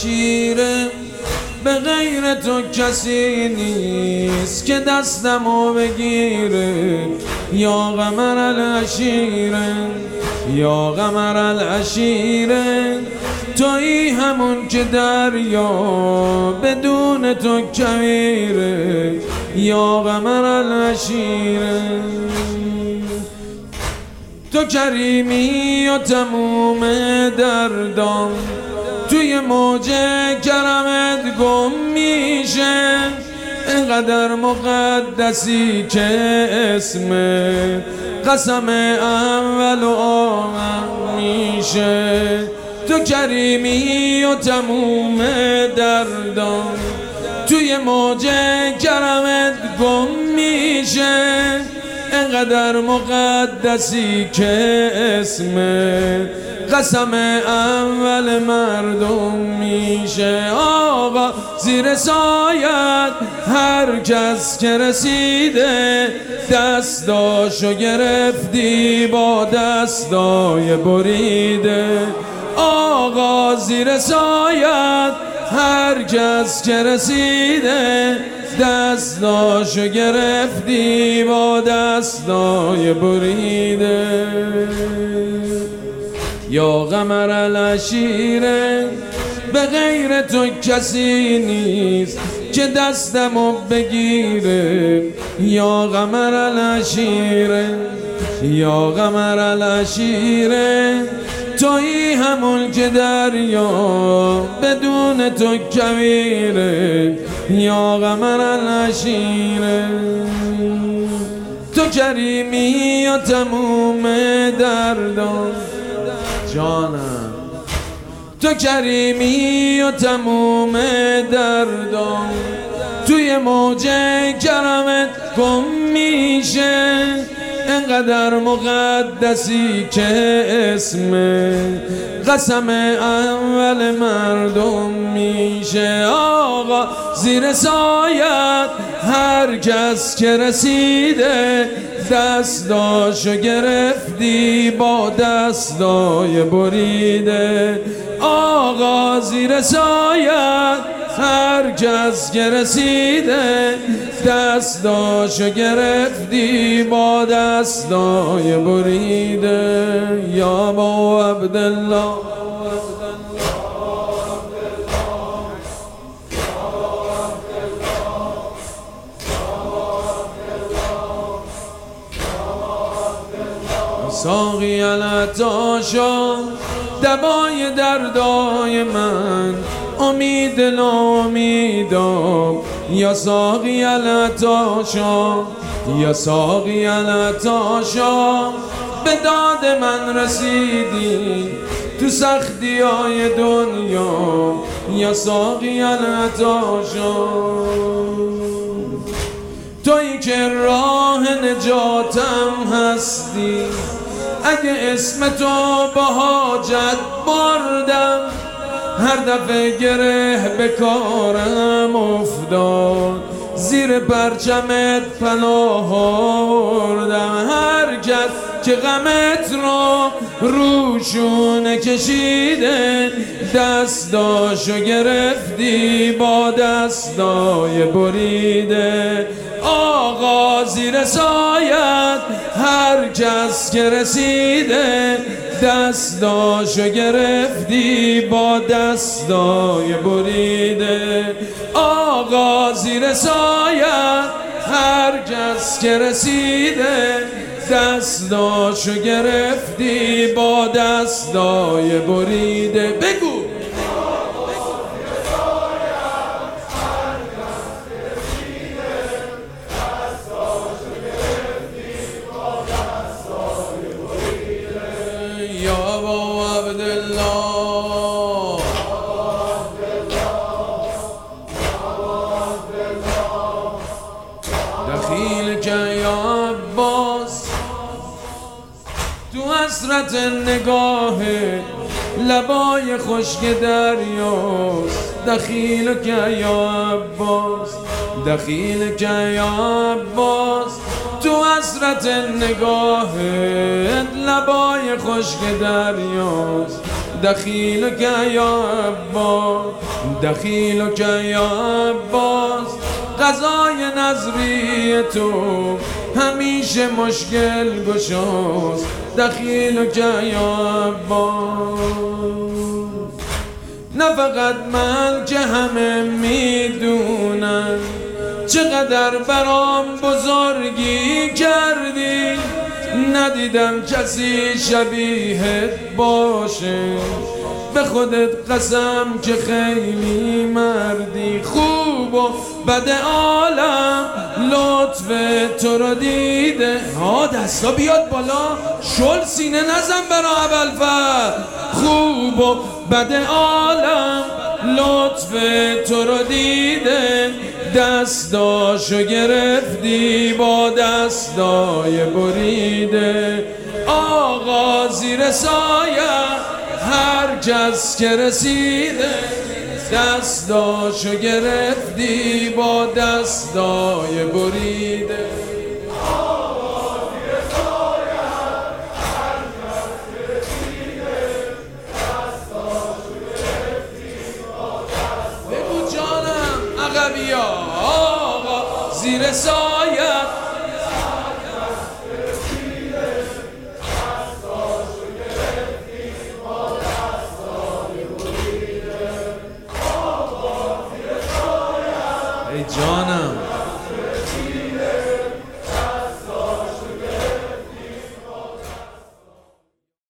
العشیره به غیر تو کسی نیست که دستمو بگیره یا قمر العشیره یا قمر العشیره تویی همون که دریا بدون تو کویره یا قمر العشیره تو کریمی و تموم دردام توی موج کرمت گم میشه اینقدر مقدسی که اسمت قسم اول و آخر میشه تو کریمی و تموم دردام توی موج کرمت گم میشه اینقدر مقدسی که اسمت قسم اول مردم میشه آقا زیر سایت هر کس که رسیده دستاشو گرفتی با دستای بریده آقا زیر سایت هر کس که رسیده دستاشو گرفتی با دستای بریده یا قمر العشیره به غیر تو کسی نیست که دستمو بگیره یا قمر العشیره یا قمر العشیره تویی همون که دریا بدون تو کویره یا قمر العشیره تو کریمی و تموم دردان جانم تو کریمی و تموم دردان توی موج کرمت گم میشه اینقدر مقدسی که اسمت قسم اول مردم میشه آقا زیر سایت هر کس که رسیده دستاشو گرفتی با دستای بریده آقا زیر سایت هر کس که رسیده دستاشو گرفتی با دستای بریده یا با عبدالله ساقی العطاشا دوای دردای من امید ناامیدم یا ساقی العطاشا یا ساقی العطاشا به داد من رسیدی تو سختی های دنیا یا ساقی العطاشا تویی که راه نجاتم هستی اگه اسم تو با حاجت بردم هر دفعه گره به کارم افتاد زیر پرچمت پناه آوردم هر کس که غمت رو روشونه کشیده دستاشو گرفتی با دستای بریده آقا زیر سایت هر کس که رسیده دستاشو گرفتی با دستای بریده آقا زیر سایت هر کس که رسیده دستاشو گرفتی با دستای بریده بگو دخیل که یا عباس تو حسرت نگاه لبای خشک دریاست دخیل که یا عباس دخیل که یا عباس تو حسرت نگاه لبای خشک دریاست دخیلک یا عباس دخیلک یا عباس قضای نظری تو همیشه مشکل گشاست دخیلک یا عباس نه فقط من که همه میدونن چقدر برام بزرگی کردی ندیدم کسی شبیهت باشه به خودت قسم که خیلی مردی خوب و بد عالم لطف تو رو دیده دستا بیاد بالا شل سینه نزن برا ابوالفضل خوب و بد عالم لطف تو رو دیده دستاشو گرفتی با دستای بریده آقا زیر سایه هر کس که رسیده دستاشو گرفتی با دستای بریده آقا زیر سایه ای جانم